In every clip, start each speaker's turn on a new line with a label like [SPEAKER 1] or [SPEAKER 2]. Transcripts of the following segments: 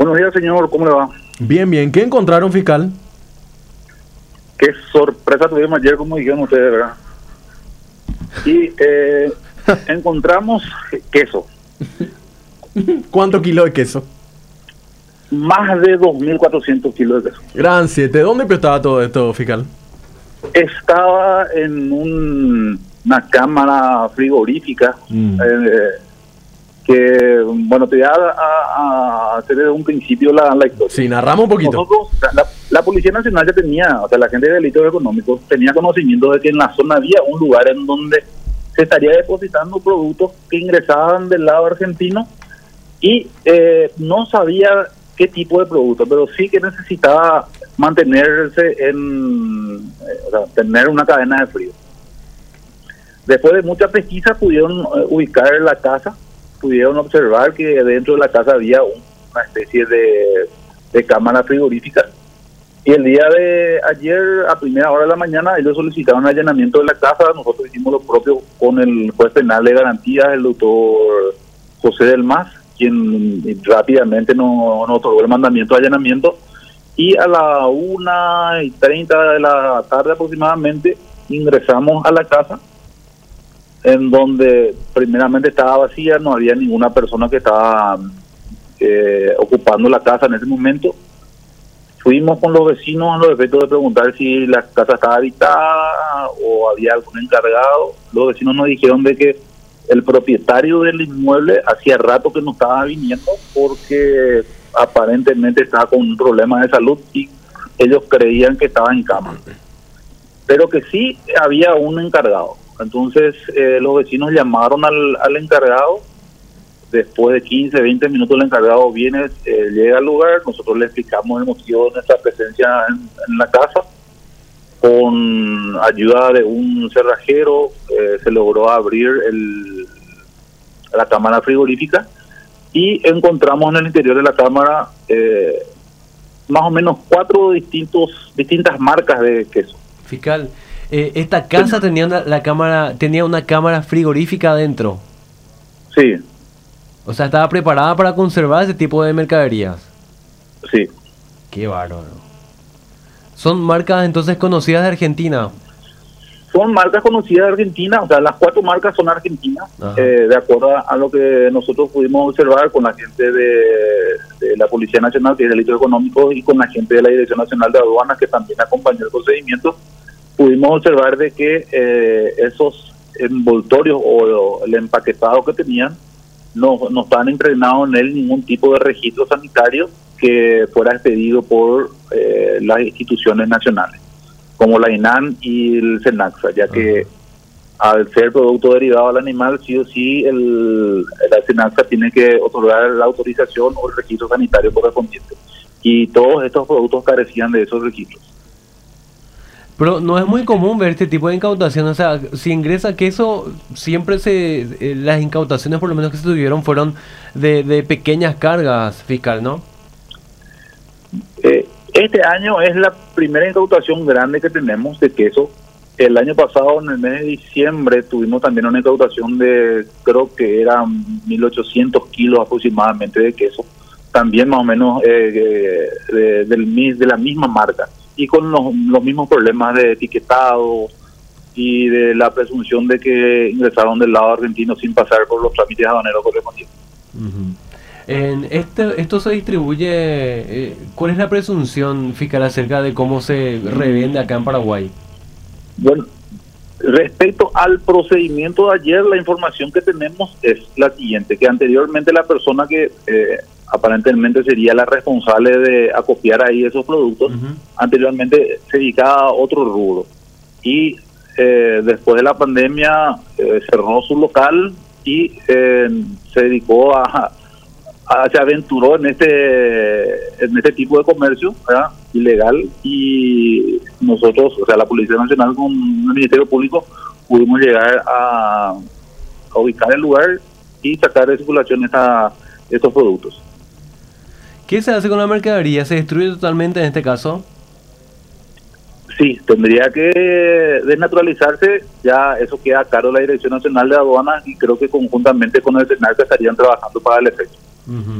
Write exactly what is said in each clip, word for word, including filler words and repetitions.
[SPEAKER 1] Buenos días, señor, ¿cómo le va?
[SPEAKER 2] Bien, bien. ¿Qué encontraron, fiscal?
[SPEAKER 1] Qué sorpresa tuvimos ayer, como dijeron ustedes, ¿verdad? Y eh, encontramos queso.
[SPEAKER 2] ¿Cuánto kilo de queso?
[SPEAKER 1] Más de dos mil cuatrocientos kilos de queso.
[SPEAKER 2] Gran siete. ¿Dónde estaba todo esto, fiscal?
[SPEAKER 1] Estaba en un, una cámara frigorífica mm. eh, que, bueno, te voy a, a, a hacer desde un principio la, la historia.
[SPEAKER 2] Sí, narramos un poquito.
[SPEAKER 1] Nosotros, la, la Policía Nacional ya tenía, o sea, la gente de delitos económicos tenía conocimiento de que en la zona había un lugar en donde se estaría depositando productos que ingresaban del lado argentino y eh, no sabía qué tipo de producto, pero sí que necesitaba mantenerse en, eh, o sea, tener una cadena de frío. Después de mucha pesquisa pudieron eh, ubicar la casa, pudieron observar que dentro de la casa había una especie de, de cámara frigorífica. Y el día de ayer, a primera hora de la mañana, ellos solicitaron allanamiento de la casa. Nosotros hicimos lo propio con el juez penal de garantías, el doctor José del Mas, quien rápidamente nos, nos otorgó el mandamiento de allanamiento. Y a la una y treinta de la tarde aproximadamente ingresamos a la casa, en donde primeramente estaba vacía, no había ninguna persona que estaba eh, ocupando la casa en ese momento. Fuimos con los vecinos a los efectos de preguntar si la casa estaba habitada o había algún encargado. Los vecinos nos dijeron de que el propietario del inmueble hacía rato que no estaba viniendo porque aparentemente estaba con un problema de salud y ellos creían que estaba en cama, pero que sí había un encargado. Entonces eh, los vecinos llamaron al, al encargado. Después de quince, veinte minutos el encargado viene, eh, llega al lugar, nosotros le explicamos el motivo de nuestra presencia en, en la casa. Con ayuda de un cerrajero eh, se logró abrir el, la cámara frigorífica y encontramos en el interior de la cámara eh, más o menos cuatro distintos distintas marcas de queso.
[SPEAKER 3] Fiscal, eh, esta casa tenía una, la cámara tenía una cámara frigorífica adentro.
[SPEAKER 1] Sí.
[SPEAKER 3] O sea, estaba preparada para conservar ese tipo de mercaderías.
[SPEAKER 1] Sí.
[SPEAKER 3] Qué bárbaro. ¿Son marcas entonces conocidas de Argentina?
[SPEAKER 1] Son marcas conocidas de Argentina, o sea, las cuatro marcas son argentinas, eh, de acuerdo a lo que nosotros pudimos observar con la gente de, de la Policía Nacional, que es Delitos Económicos, y con la gente de la Dirección Nacional de Aduanas, que también acompañó el procedimiento. Pudimos observar de que eh, esos envoltorios o, o el empaquetado que tenían no, no estaban impregnados en él ningún tipo de registro sanitario que fuera expedido por eh, las instituciones nacionales, como la INAN y el SENACSA, ya que uh-huh. al ser producto derivado del animal, sí o sí, el, el SENACSA tiene que otorgar la autorización o el registro sanitario correspondiente. Y todos estos productos carecían de esos registros.
[SPEAKER 3] Pero no es muy común ver este tipo de incautación. O sea, si ingresa queso, siempre se eh, las incautaciones por lo menos que se tuvieron fueron de, de pequeñas cargas, fiscal, ¿no?
[SPEAKER 1] Eh, este año es la primera incautación grande que tenemos de queso. El año pasado, en el mes de diciembre, tuvimos también una incautación de, creo que eran mil ochocientos kilos aproximadamente de queso. También más o menos eh, de, del, de la misma marca. Y con los, los mismos problemas de etiquetado y de la presunción de que ingresaron del lado argentino sin pasar por los trámites aduaneros correspondientes.
[SPEAKER 3] Uh-huh. En este, esto se distribuye, eh, ¿cuál es la presunción fiscal acerca de cómo se revende acá en Paraguay?
[SPEAKER 1] Bueno, respecto al procedimiento de ayer, la información que tenemos es la siguiente, que anteriormente la persona que eh, aparentemente sería la responsable de acopiar ahí esos productos, uh-huh. anteriormente se dedicaba a otro rubro. Y eh, después de la pandemia eh, cerró su local y eh, se dedicó a... se aventuró en este en este tipo de comercio, ¿verdad?, ilegal, y nosotros, o sea, la Policía Nacional con el Ministerio Público pudimos llegar a, a ubicar el lugar y sacar de circulación esta, estos productos.
[SPEAKER 3] ¿Qué se hace con la mercadería? ¿Se destruye totalmente en este caso?
[SPEAKER 1] Sí, tendría que desnaturalizarse, ya eso queda a cargo de la Dirección Nacional de Aduanas y creo que conjuntamente con el SENACSA estarían trabajando para el efecto.
[SPEAKER 3] Uh-huh.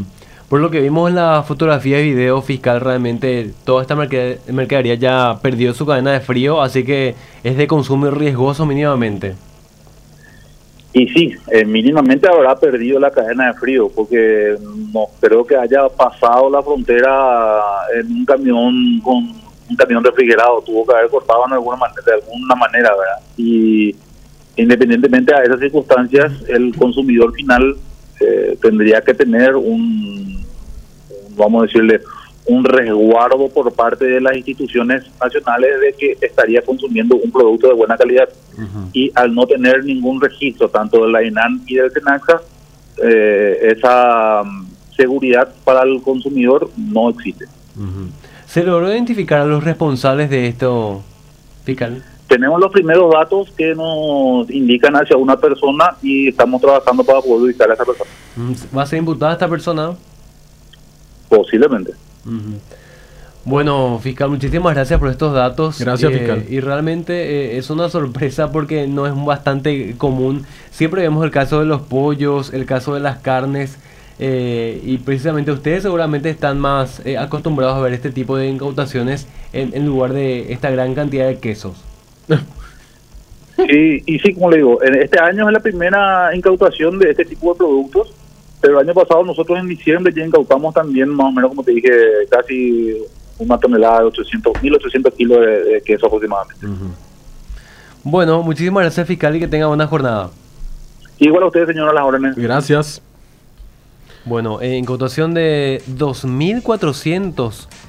[SPEAKER 3] Por lo que vimos en la fotografía y video fiscal, realmente toda esta mercade- mercadería ya perdió su cadena de frío, así que es de consumo riesgoso mínimamente.
[SPEAKER 1] Y sí, eh, mínimamente habrá perdido la cadena de frío, porque no creo que haya pasado la frontera en un camión con un camión refrigerado, tuvo que haber cortado en alguna manera, de alguna manera, ¿verdad? Y independientemente de esas circunstancias, el consumidor final eh, tendría que tener un, un, vamos a decirle, un resguardo por parte de las instituciones nacionales de que estaría consumiendo un producto de buena calidad. Uh-huh. Y al no tener ningún registro, tanto de la INAN y del SENASA, eh, esa um, seguridad para el consumidor no existe.
[SPEAKER 3] Uh-huh. ¿Se logró identificar a los responsables de esto, fiscal?
[SPEAKER 1] Tenemos los primeros datos que nos indican hacia una persona y estamos trabajando para poder ubicar a esa persona.
[SPEAKER 3] ¿Va a ser imputada esta persona?
[SPEAKER 1] Posiblemente.
[SPEAKER 3] Uh-huh. Bueno, fiscal, muchísimas gracias por estos datos.
[SPEAKER 2] Gracias,
[SPEAKER 3] eh,
[SPEAKER 2] fiscal.
[SPEAKER 3] Y realmente eh, es una sorpresa porque no es bastante común. Siempre vemos el caso de los pollos, el caso de las carnes, eh, y precisamente ustedes seguramente están más eh, acostumbrados a ver este tipo de incautaciones en, en lugar de esta gran cantidad de quesos.
[SPEAKER 1] Sí, y sí, como le digo, este año es la primera incautación de este tipo de productos, pero el año pasado nosotros en diciembre ya incautamos también, más o menos como te dije, casi una tonelada de ochocientos, mil ochocientos kilos de, de queso aproximadamente.
[SPEAKER 3] Uh-huh. Bueno, muchísimas gracias, fiscal, y que tenga buena jornada.
[SPEAKER 1] Igual a ustedes, señora, las órdenes.
[SPEAKER 2] Gracias.
[SPEAKER 3] Bueno, eh, incautación de dos mil cuatrocientos